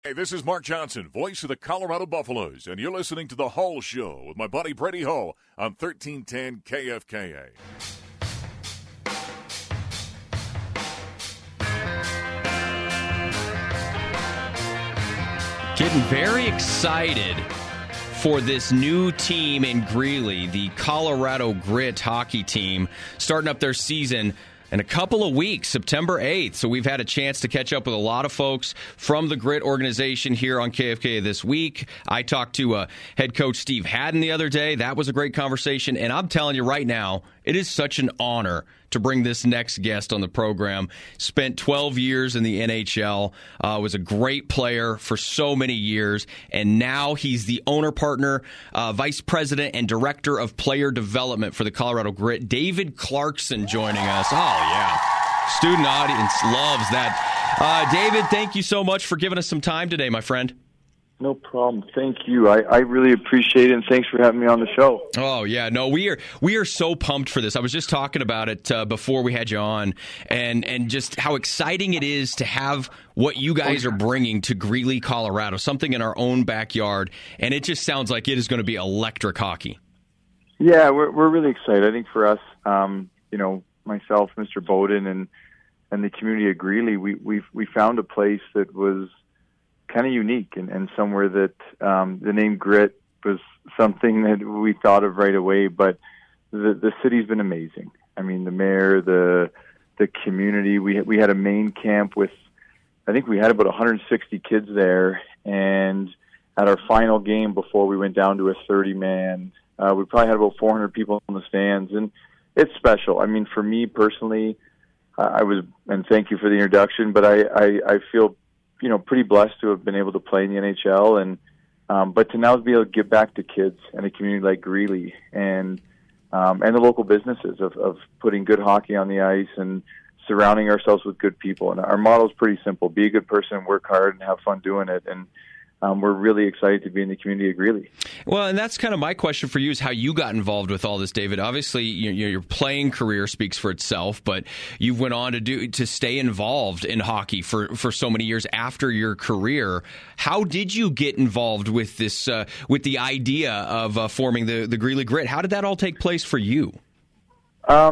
Hey, this is Mark Johnson, voice of the Colorado Buffaloes, and you're listening to The Hull Show with my buddy Brady Hull on 1310 KFKA. Getting very excited for this new team in Greeley, the Colorado Grit hockey team, starting up their season in a couple of weeks, September 8th. So we've had a chance to catch up with a lot of folks from the Grit organization here on KFK this week. I talked to head coach Steve Haddon the other day. That was a great conversation. And I'm telling you right now, it is such an honor to bring this next guest on the program. Spent 12 years in the NHL, was a great player for so many years, and now he's the owner, partner, vice president, and director of player development for the Colorado Grit. David Clarkson joining us. Oh, yeah. Student audience loves that. David, thank you so much for giving us some time today, my friend. No problem. Thank you. I really appreciate it, and thanks for having me on the show. Oh, yeah. No, we are so pumped for this. I was just talking about it before we had you on, and just how exciting it is to have what you guys are bringing to Greeley, Colorado, something in our own backyard, and it just sounds like it is going to be electric hockey. Yeah, we're really excited. I think for us, myself, Mr. Bowden, and the community of Greeley, we found a place that was kind of unique and somewhere that the name Grit was something that we thought of right away, but the city's been amazing. I mean, the mayor, the community, we had a main camp with, I think we had about 160 kids there, and at our final game before we went down to a 30-man, we probably had about 400 people in the stands, and it's special. I mean, for me personally, and thank you for the introduction, but I feel pretty blessed to have been able to play in the NHL, and but to now be able to give back to kids in a community like Greeley and the local businesses of putting good hockey on the ice and surrounding ourselves with good people. And our motto is pretty simple: be a good person, work hard, and have fun doing it. And we're really excited to be in the community of Greeley. Well, and that's kind of my question for you, is how you got involved with all this, David. Obviously, your playing career speaks for itself, but you went on to stay involved in hockey for so many years after your career. How did you get involved with this, with the idea of forming the Greeley Grit? How did that all take place for you? I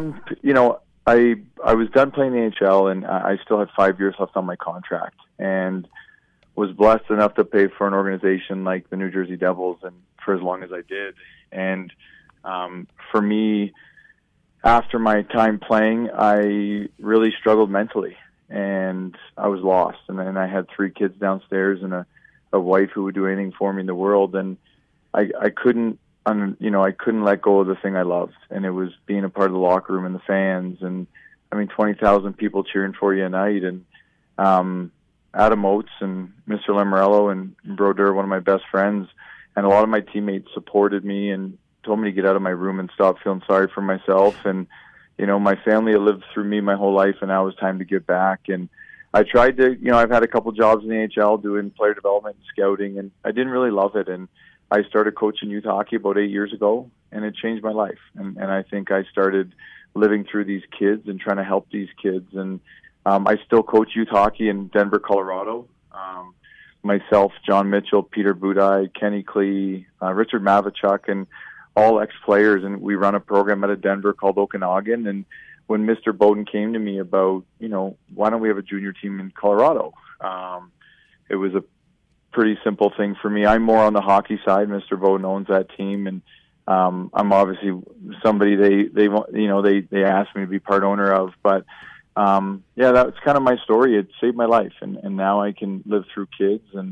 was done playing the NHL, and I still had 5 years left on my contract, and was blessed enough to play for an organization like the New Jersey Devils, and for as long as I did. And for me, after my time playing, I really struggled mentally, and I was lost. And then I had 3 kids downstairs and a wife who would do anything for me in the world, and I couldn't let go of the thing I loved, and it was being a part of the locker room and the fans, and 20,000 people cheering for you a night, and Adam Oates and Mr. Lamorello and Brodeur, one of my best friends, and a lot of my teammates supported me and told me to get out of my room and stop feeling sorry for myself. And, my family had lived through me my whole life, and now it was time to give back. And I tried to, I've had a couple jobs in the NHL doing player development and scouting, and I didn't really love it. And I started coaching youth hockey about 8 years ago, and it changed my life. And I think I started living through these kids and trying to help these kids. And I still coach youth hockey in Denver, Colorado. Myself, John Mitchell, Peter Budaj, Kenny Klee, Richard Mavichuk, and all ex-players, and we run a program out of Denver called Okanagan. And when Mr. Bowden came to me about, why don't we have a junior team in Colorado? It was a pretty simple thing for me. I'm more on the hockey side. Mr. Bowden owns that team, and I'm obviously somebody they asked me to be part owner of, but that's kind of my story. It saved my life, and now I can live through kids and,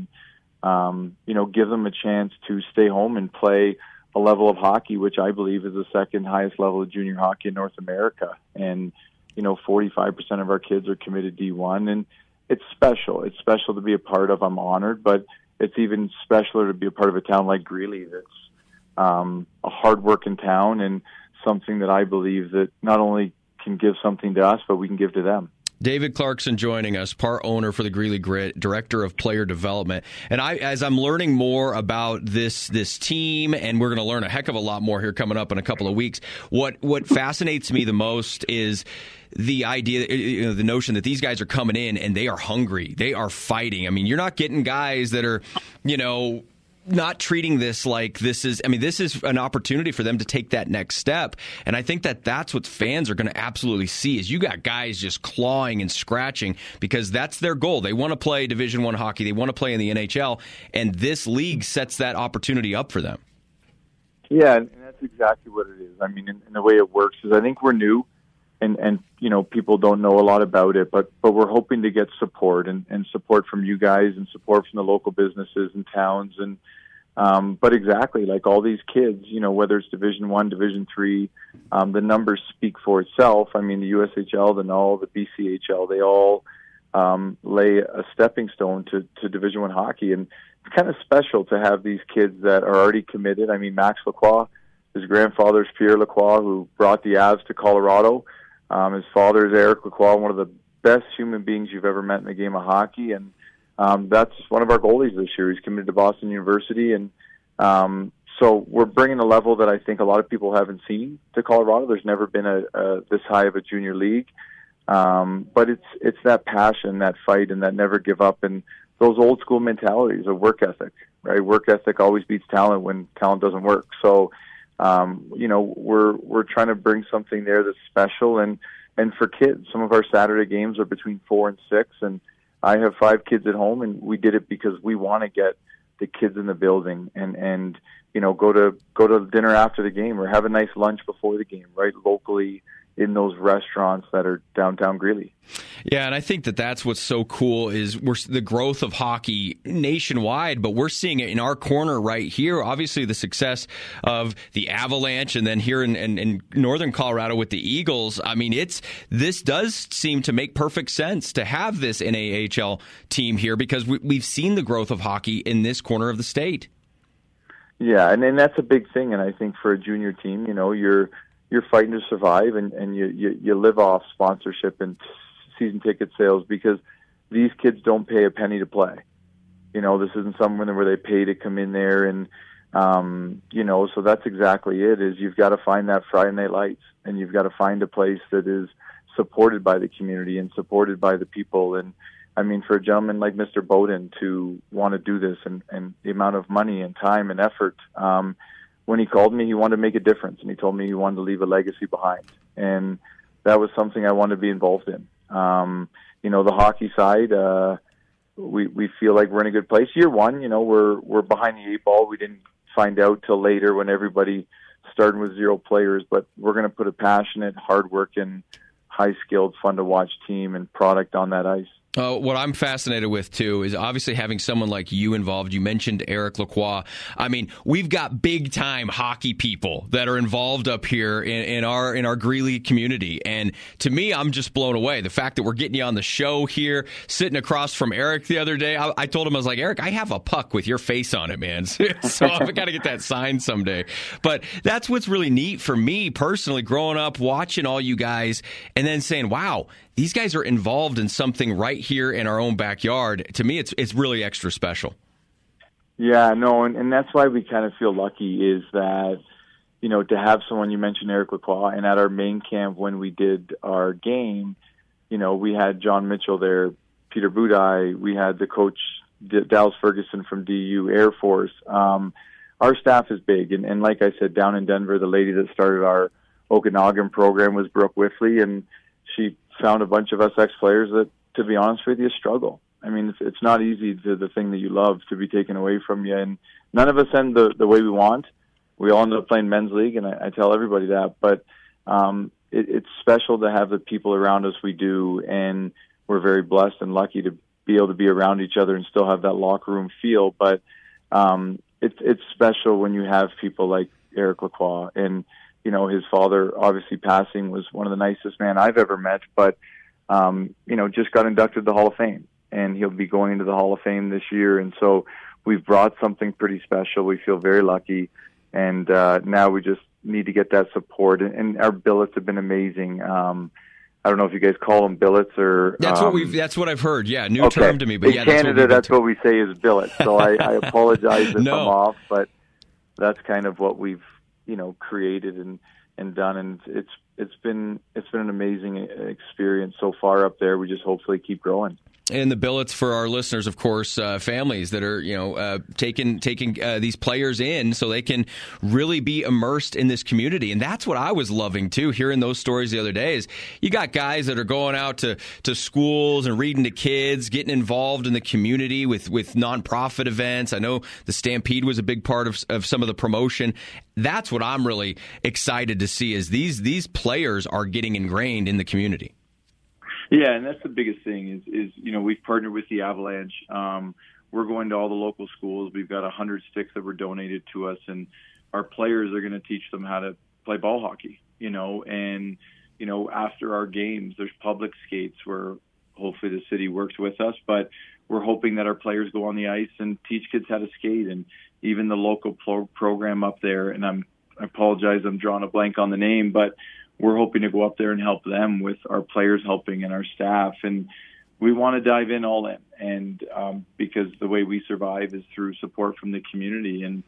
give them a chance to stay home and play a level of hockey, which I believe is the second highest level of junior hockey in North America. And, 45% of our kids are committed D1, and it's special. It's special to be a part of. I'm honored, but it's even specialer to be a part of a town like Greeley that's a hard-working town, and something that I believe that not only can give something to us, but we can give to them. David Clarkson joining us, part owner for the Greeley Grit, director of player development. And as I'm learning more about this team, and we're going to learn a heck of a lot more here coming up in a couple of weeks, what fascinates me the most is the idea, the notion that these guys are coming in and they are hungry. They are fighting. I mean, you're not getting guys that are, not treating this like this is an opportunity for them to take that next step. And I think that's what fans are going to absolutely see is you got guys just clawing and scratching because that's their goal. They want to play Division I hockey. They want to play in the NHL. And this league sets that opportunity up for them. Yeah, and that's exactly what it is. I mean, in the way it works is I think we're new and people don't know a lot about it, but we're hoping to get support and support from you guys and support from the local businesses and towns but exactly like all these kids, whether it's Division I, Division III, the numbers speak for itself. I mean, the USHL, the NUL, the BCHL, they all lay a stepping stone to Division I hockey, and it's kind of special to have these kids that are already committed. I mean, Max Lacroix, his grandfather's Pierre Lacroix, who brought the Avs to Colorado. His father is Eric Lacroix, one of the best human beings you've ever met in the game of hockey, and that's one of our goalies this year. He's committed to Boston University, and so we're bringing a level that I think a lot of people haven't seen to Colorado. There's never been this high of a junior league, but it's that passion, that fight, and that never give up, and those old school mentalities of work ethic. Right, work ethic always beats talent when talent doesn't work. So. We're trying to bring something there that's special and for kids. Some of our Saturday games are between 4 and 6, and I have 5 kids at home, and we did it because we want to get the kids in the building and go to dinner after the game or have a nice lunch before the game, right, locally in those restaurants that are downtown Greeley. Yeah, and I think that's what's so cool is the growth of hockey nationwide, but we're seeing it in our corner right here. Obviously, the success of the Avalanche, and then here in northern Colorado with the Eagles. I mean, this does seem to make perfect sense to have this NAHL team here because we've seen the growth of hockey in this corner of the state. Yeah, and that's a big thing, and I think for a junior team, you're fighting to survive, and you live off sponsorship and season ticket sales because these kids don't pay a penny to play. This isn't somewhere where they pay to come in there, and so that's exactly it. Is you've got to find that Friday Night Lights, and you've got to find a place that is supported by the community and supported by the people. And I mean, for a gentleman like Mr. Bowden to want to do this and the amount of money and time and effort. When he called me, he wanted to make a difference, and he told me he wanted to leave a legacy behind. And that was something I wanted to be involved in. The hockey side, we feel like we're in a good place. Year one, we're behind the 8 ball. We didn't find out till later when everybody started with 0 players, but we're going to put a passionate, hard-working, high-skilled, fun-to-watch team and product on that ice. What I'm fascinated with, too, is obviously having someone like you involved. You mentioned Eric Lacroix. I mean, we've got big-time hockey people that are involved up here in our Greeley community. And to me, I'm just blown away. The fact that we're getting you on the show here, sitting across from Eric the other day, I told him, I was like, Eric, I have a puck with your face on it, man. So I've got to get that signed someday. But that's what's really neat for me personally, growing up, watching all you guys, and then saying, wow, these guys are involved in something right here in our own backyard. To me, it's really extra special. Yeah, no, and that's why we kind of feel lucky is that, to have someone, you mentioned Eric Lacroix, and at our main camp when we did our game, we had John Mitchell there, Peter Budai, we had the coach, Dallas Ferguson from DU Air Force. Our staff is big, and like I said, down in Denver, the lady that started our Okanagan program was Brooke Whiffley, and she found a bunch of us ex-players that, to be honest with you, struggle. I mean, it's not easy to the thing that you love to be taken away from you, and none of us end the way we want. We all end up playing men's league, and I tell everybody that, but it's special to have the people around us we do, and we're very blessed and lucky to be able to be around each other and still have that locker room feel, but it's special when you have people like Eric Lacroix, and his father obviously passing was one of the nicest men I've ever met, but, just got inducted to the Hall of Fame, and he'll be going into the Hall of Fame this year. And so we've brought something pretty special. We feel very lucky. And, now we just need to get that support, and our billets have been amazing. I don't know if you guys call them billets or... That's what I've heard. Yeah, new term to me. But in Canada, that's what we say is billet. So I apologize if I'm off, but that's kind of what we've, created and done. And it's been an amazing experience so far up there. We just hopefully keep growing. And the billets for our listeners, of course, families that are, taking these players in so they can really be immersed in this community. And that's what I was loving, too, hearing those stories the other day is you got guys that are going out to schools and reading to kids, getting involved in the community with nonprofit events. I know the Stampede was a big part of some of the promotion. That's what I'm really excited to see is these players are getting ingrained in the community. Yeah, and that's the biggest thing is we've partnered with the Avalanche. We're going to all the local schools. We've got 100 sticks that were donated to us, and our players are going to teach them how to play ball hockey, and, after our games, there's public skates where hopefully the city works with us, but we're hoping that our players go on the ice and teach kids how to skate, and even the local program up there, and I apologize, I'm drawing a blank on the name, but we're hoping to go up there and help them with our players helping and our staff. And we want to dive in all in. And because the way we survive is through support from the community. And,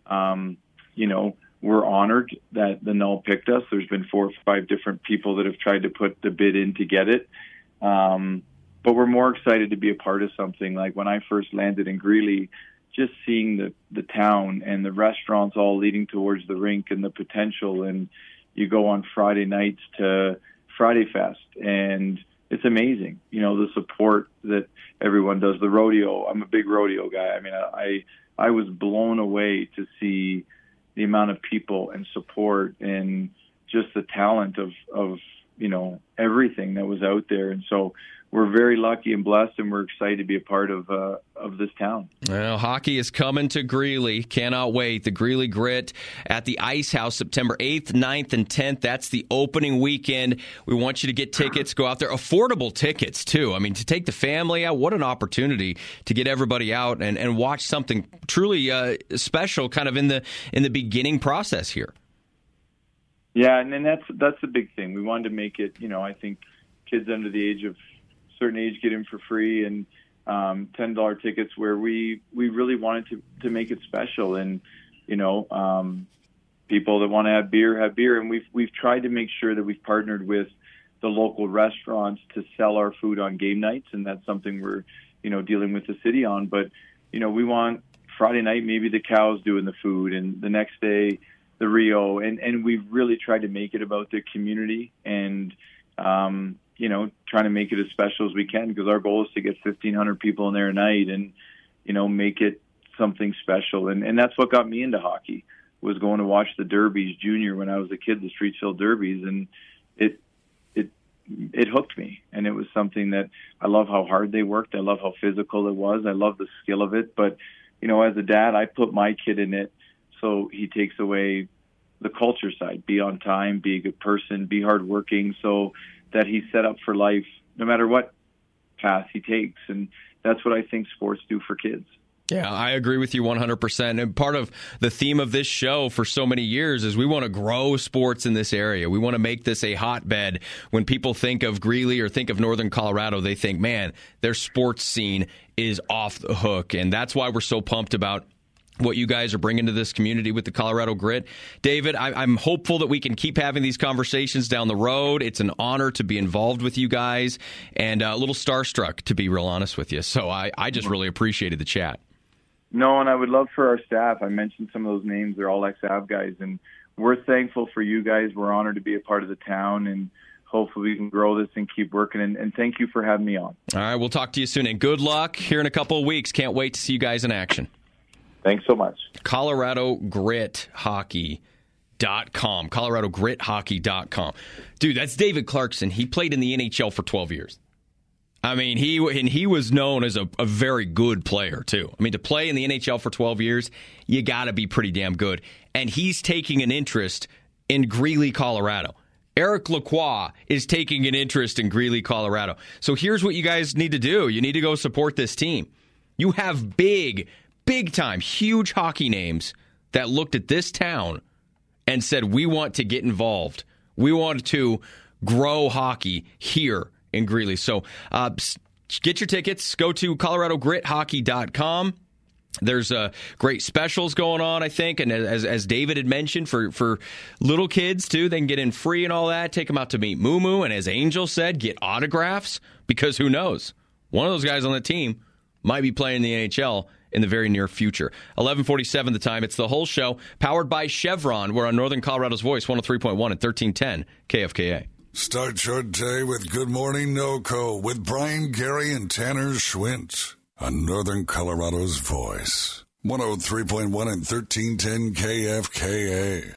we're honored that the Null picked us. There's been 4 or 5 different people that have tried to put the bid in to get it. But we're more excited to be a part of something. Like when I first landed in Greeley, just seeing the town and the restaurants all leading towards the rink and the potential, and you go on Friday nights to Friday Fest, and it's amazing. The support that everyone does. The rodeo, I'm a big rodeo guy. I mean, I was blown away to see the amount of people and support and just the talent of everything that was out there. And so we're very lucky and blessed, and we're excited to be a part of this town. Well, hockey is coming to Greeley. Cannot wait. The Greeley Grit at the Ice House, September 8th, 9th, and 10th. That's the opening weekend. We want you to get tickets. Go out there. Affordable tickets, too. I mean, to take the family out, what an opportunity to get everybody out and watch something truly special kind of in the beginning process here. Yeah, and then that's the big thing. We wanted to make it, I think kids under the age of certain age get in for free, and $10 tickets where we really wanted to make it special. And people that want to have beer, and we've tried to make sure that we've partnered with the local restaurants to sell our food on game nights, and that's something we're dealing with the city on. But we want Friday night maybe the Cows doing the food, and the next day the Rio, and we've really tried to make it about the community and trying to make it as special as we can, because our goal is to get 1,500 people in there a night and, make it something special. And that's what got me into hockey, was going to watch the Derbies junior when I was a kid, the Streetsville Derbies. And it hooked me. And it was something that I love how hard they worked. I love how physical it was. I love the skill of it. But, as a dad, I put my kid in it so he takes away the culture side, be on time, be a good person, be hardworking, so that he's set up for life no matter what path he takes. And that's what I think sports do for kids. Yeah, I agree with you 100%. And part of the theme of this show for so many years is we want to grow sports in this area. We want to make this a hotbed. When people think of Greeley or think of Northern Colorado, they think, man, their sports scene is off the hook. And that's why we're so pumped about what you guys are bringing to this community with the Colorado Grit. David, I'm hopeful that we can keep having these conversations down the road. It's an honor to be involved with you guys, and a little starstruck, to be real honest with you. So I just really appreciated the chat. No, and I would love for our staff. I mentioned some of those names. They're all ex-Av guys, and we're thankful for you guys. We're honored to be a part of the town, and hopefully we can grow this and keep working. And thank you for having me on. All right, we'll talk to you soon, and good luck here in a couple of weeks. Can't wait to see you guys in action. Thanks so much. ColoradoGritHockey.com. ColoradoGritHockey.com. Dude, that's David Clarkson. He played in the NHL for 12 years. I mean, he was known as a very good player, too. I mean, to play in the NHL for 12 years, you got to be pretty damn good. And he's taking an interest in Greeley, Colorado. Eric Lacroix is taking an interest in Greeley, Colorado. So here's what you guys need to do. You need to go support this team. You have big-time, huge hockey names that looked at this town and said, we want to get involved. We want to grow hockey here in Greeley. So get your tickets. Go to ColoradoGritHockey.com. There's great specials going on, I think, and as David had mentioned, for little kids, too, they can get in free and all that. Take them out to meet Moo Moo, and as Angel said, get autographs, because who knows? One of those guys on the team might be playing in the NHL in the very near future. 11:47 the time. It's The Whole Show, powered by Chevron. We're on Northern Colorado's Voice, 103.1 and 1310 KFKA. Start your day with Good Morning NoCo with Brian, Gary, and Tanner Schwint on Northern Colorado's Voice, 103.1 and 1310 KFKA.